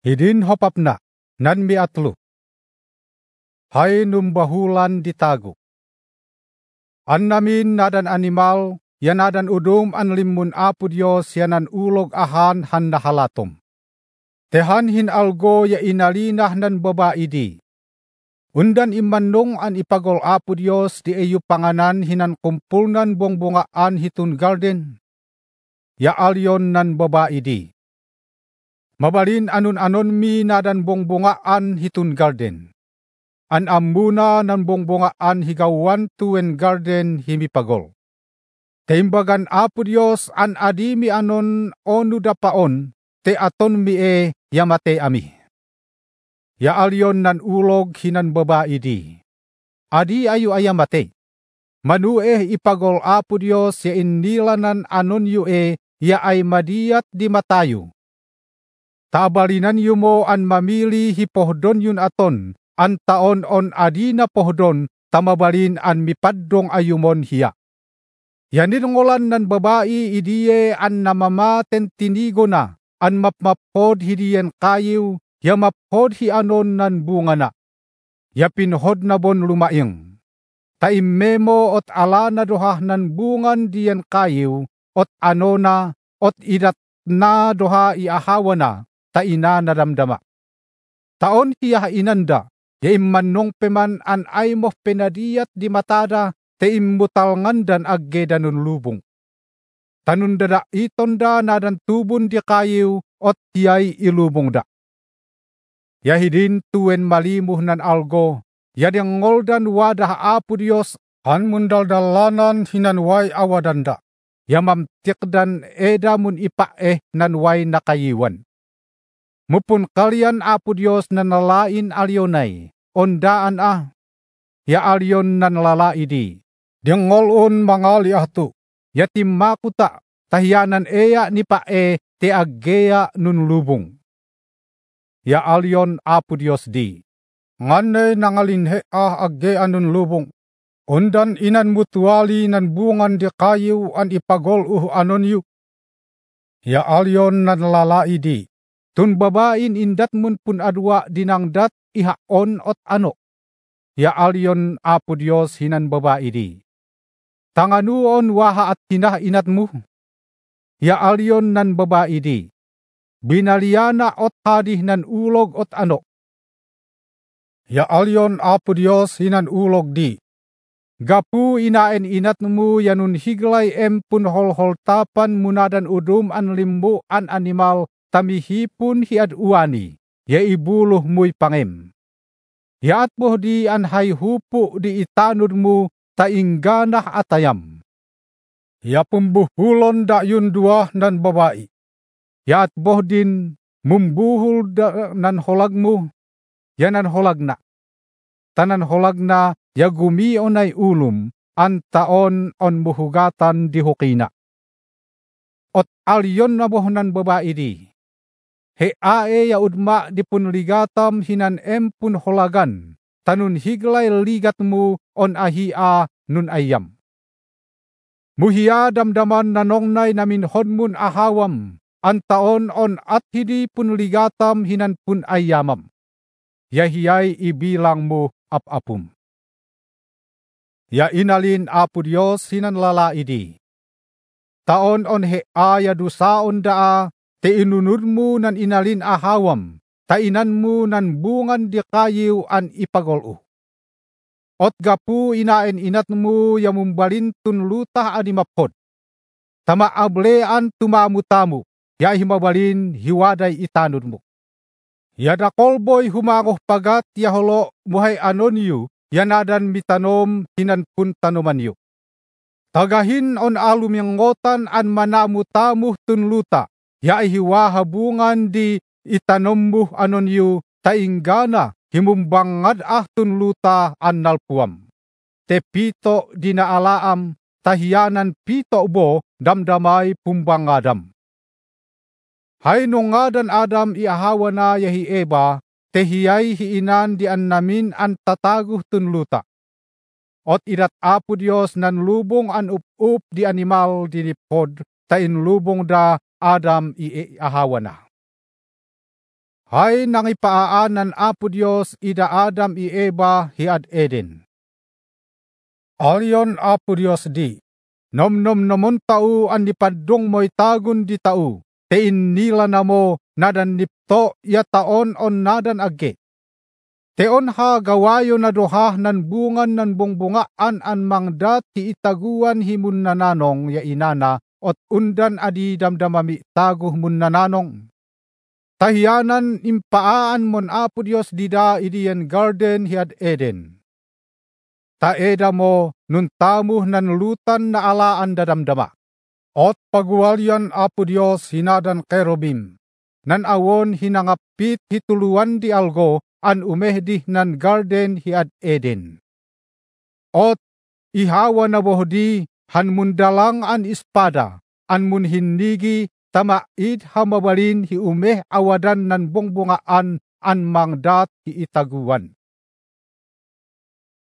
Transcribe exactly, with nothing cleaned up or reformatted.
Hidin hopapna, nan mi atlu. Hay numbahulan ditago. An namin nadan animal, yanadan udum an limun apu Diyos yanan ulog ahan han nahalatom. Tehan hin algo ya inalinah nan babae di. Undan imanong an ipagol apu Diyos di ayu panganan hinan kumpulnan bongbongaan hitun garden. Ya alyon nan babae di. Mabalin anon-anon mi nadan bongbongaan hitun garden. An amuna nan bongbongaan higawan tuen garden himipagol. Teimbagan apu Diyos an adimi anon onu dapaon te aton mi e yamate ami. Ya alyon nan ulog hinan babae di. Adi ayu ayamate. Manu eh ipagol apu Diyos ya inilanan anon yu e ya ay madiyat di matayo. Tabalinan yu mo an mamili hipohdon yun aton, an taon on adi na pohdon, tamabalin an mipaddong ayumon hiya. Yanin ngolan nan babae idiye an namamaten tinigo na, an mapmapod hidiyen kayiw, ya maphod hi anon nan bunga na. Ya pinhod na bon lumaing. Taimemo ot ala na dohah nan bungan diyen kayiw, ot ano na, ot idat na doha iahawa na, ta ina naramdama. Taon hiya inanda, ya immanong peman an ay mo penadiyat di matada, te immutal ngandan agge danun lubong. Tanun dada itonda nadan tubun di kayiw, ot hiyay ilubong da. Yahidin tuen malimuh nan algo, yadang ngoldan wadah apu Diyos, han mundaldalanan hinan way awadanda, yamam tikdan edamun ipa eh nan way nakayiwan. Mupun kalian apu Diyos nan nalain alyonay, ondaan ah, ya alyon nan lalai di. Dingolun mangali ahtu, yatim makuta, tahiyanan eya ni pa e, te aggeya nun lubong. Ya alyon apu Diyos di. Ngane nangalinhe ah aggeya nun lubong. Ondan inan mutuali nan bungan di kayu an ipagol uh anon yu. Ya alyon nan lalai di. Tun babain indat mun pun adwa dinangdat ihaon ot ano. Ya alyon apu Diyos hinan babae di. Tanganuon waha at hinah inatmu. Ya alyon nan babae di. Binaliana ot hadih nan ulog ot ano. Ya alyon apu Diyos hinan ulog di. Gapu inaen inatmu yanun higlay empun hol-hol tapan munadan udum an limbu an animal tamihipun hiad uani, ya ibuluh muy pangem. Ya atboh di an hay hupu di itanudmu taingganah atayam. Ya pembuhulon da yun dua nan babae. Ya atboh din mumbuhul da nan holagmu, ya nan holagna. Tanan holagna ya gumi onay ulum, an taon on muhugatan di hukina. Ot alyon na boh nan babae di. He ae ya udma di pun ligatam hinan empun holagan, tanun higlay ligatmu on ahia nun ayam. Muhia damdaman nanongnay namin honmun ahawam, an taon on at hidi pun ligatam hinan pun ayamam. Yahiyay ibilang mo ap-apum. Ya inalin apu Diyos hinan lalai di. Taon on he aya dusaon daa, te inunudmu nan inalin ahawam, ta inanmu nan bungan di kayiw an ipagolu. Ot gapu inaen inatmu yamumbalin tun lutah animapod. Tama ablean tumamutamu, ya himabalin hiwaday itanudmu. Yada kolboy humangoh pagat yaholo muhay anon yu, yanadan mitanom hinan pun tanoman yu. Tagahin on alum yang ngotan an manamutamuh tun luta, ya hiwahabungan di itanombuh anon yu tainggana himumbangad ah tun luta an nalpuam. Te pito dinaalaam tahiyanan pito bo damdamay pumbangadam. Hay nungadan Adam iahawa na yahi Eba, tehiyay hiinan di an namin an tataguh tun luta. Ot idat apu Diyos nan lubong an up-up di animal dinipod, tain lubong da Adam iahawa na. Hay nangipaaan Apo Dios ida Adam i Eva hiad Eden. Alyon Apo Dios di, nom-nom namon tau an nipadung mo'y tagun di tau, te innila namo nadan nipto ya taon on nadan agge. Teon ha gawayo na doha nan bungan nan bungbungaan an mangdat ti itaguan himun nananong ya inana ot undan adi damdamami taguh mun nananong. Tahiyanan impaan mon Apo Dios dida idian garden hiad Eden. Taeda mo nun tamuh nan lutan na alaan dadamdama. Ot paguwalyan Apo Dios hinadan kerubim. Nan awon hinangapit hituluan di algo an umehdih nan garden hiad Eden. Ot ihawa na bohdi han mundalang an espada, an mun hinnigi tamait hamabalin hi umeh awadan nan bongbongaan an mangdat hi itaguan.